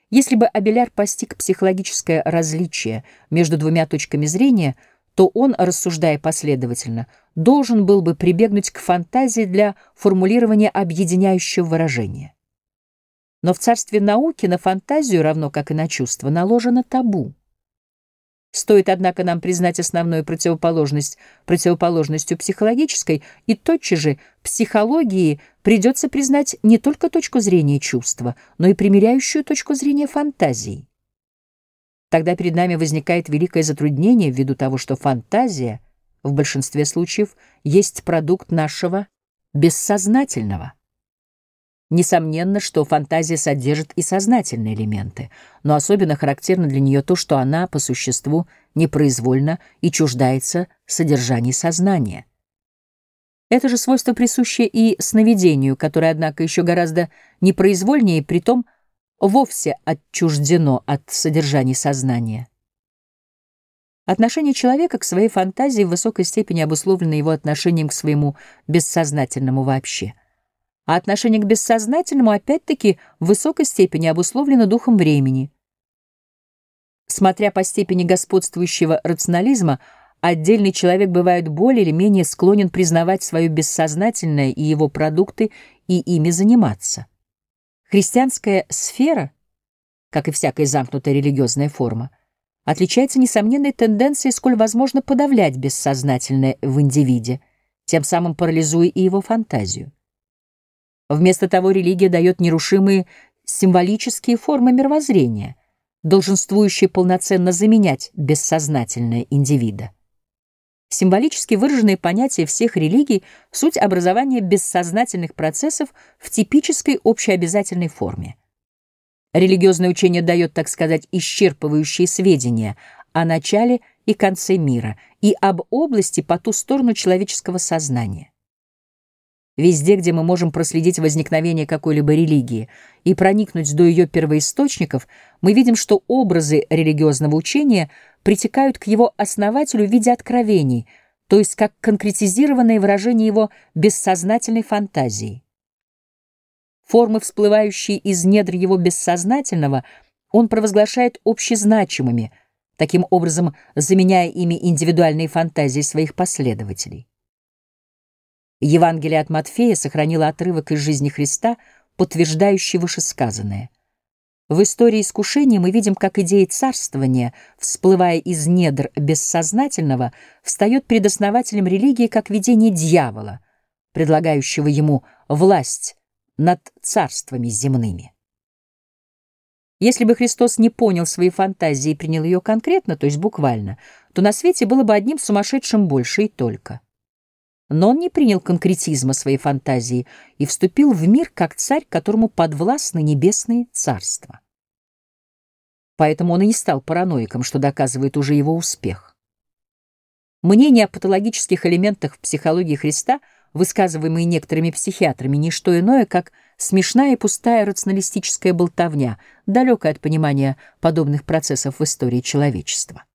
Если бы Абеляр постиг психологическое различие между двумя точками зрения, то он, рассуждая последовательно, должен был бы прибегнуть к фантазии для формулирования объединяющего выражения. Но в царстве науки на фантазию, равно как и на чувство, наложено табу. Стоит, однако, нам признать основную противоположность противоположностью психологической, и тотчас же психологии придется признать не только точку зрения чувства, но и примиряющую точку зрения фантазии. Тогда перед нами возникает великое затруднение ввиду того, что фантазия в большинстве случаев есть продукт нашего бессознательного. Несомненно, что фантазия содержит и сознательные элементы, но особенно характерно для нее то, что она, по существу, непроизвольна и чуждается содержаний сознания. Это же свойство присуще и сновидению, которое, однако, еще гораздо непроизвольнее и притом вовсе отчуждено от содержаний сознания. Отношение человека к своей фантазии в высокой степени обусловлено его отношением к своему бессознательному вообще. А отношение к бессознательному, опять-таки, в высокой степени обусловлено духом времени. Смотря по степени господствующего рационализма, отдельный человек бывает более или менее склонен признавать свое бессознательное и его продукты и ими заниматься. Христианская сфера, как и всякая замкнутая религиозная форма, отличается несомненной тенденцией, сколь возможно подавлять бессознательное в индивиде, тем самым парализуя и его фантазию. Вместо того религия дает нерушимые символические формы мировоззрения, долженствующие полноценно заменять бессознательное индивида. Символически выраженные понятия всех религий — суть образования бессознательных процессов в типической общеобязательной форме. Религиозное учение дает, так сказать, исчерпывающие сведения о начале и конце мира и об области по ту сторону человеческого сознания. Везде, где мы можем проследить возникновение какой-либо религии и проникнуть до ее первоисточников, мы видим, что образы религиозного учения притекают к его основателю в виде откровений, то есть как конкретизированное выражение его бессознательной фантазии. Формы, всплывающие из недр его бессознательного, он провозглашает общезначимыми, таким образом заменяя ими индивидуальные фантазии своих последователей. Евангелие от Матфея сохранило отрывок из жизни Христа, подтверждающий вышесказанное. В истории искушения мы видим, как идея царствования, всплывая из недр бессознательного, встает перед основателем религии как видение дьявола, предлагающего ему власть над царствами земными. Если бы Христос не понял своей фантазии и принял ее конкретно, то есть буквально, то на свете было бы одним сумасшедшим больше и только. Но он не принял конкретизма своей фантазии и вступил в мир как царь, которому подвластны небесные царства. Поэтому он и не стал параноиком, что доказывает уже его успех. Мнения о патологических элементах в психологии Христа, высказываемые некоторыми психиатрами, не что иное, как смешная и пустая рационалистическая болтовня, далекая от понимания подобных процессов в истории человечества.